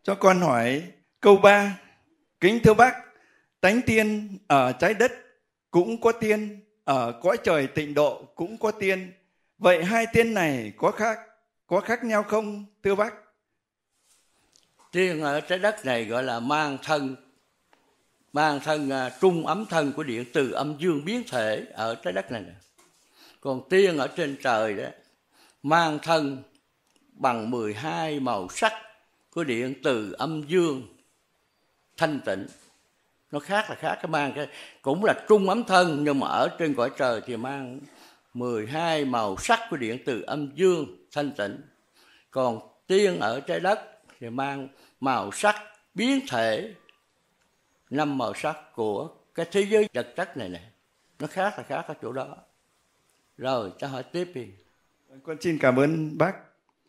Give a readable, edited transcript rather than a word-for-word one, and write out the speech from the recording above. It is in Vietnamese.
Cho con hỏi câu 3. Kính thưa bác, tánh tiên ở trái đất cũng có tiên, ở cõi trời tịnh độ cũng có tiên. Vậy hai tiên này có khác nhau không thưa bác? Tiên ở trái đất này gọi là mang thân trung ấm thân của điện từ âm dương biến thể ở trái đất này. Còn tiên ở trên trời đó mang thân bằng 12 màu sắc của điện từ âm dương thanh tịnh. Nó khác cái mang cái cũng là trung ấm thân, nhưng mà ở trên cõi trời thì mang 12 màu sắc của điện từ âm dương thanh tịnh. Còn tiên ở trái đất thì mang màu sắc biến thể 5 màu sắc của cái thế giới vật chất này. Nó khác ở chỗ đó. Rồi, cho hỏi tiếp đi. Con xin cảm ơn bác.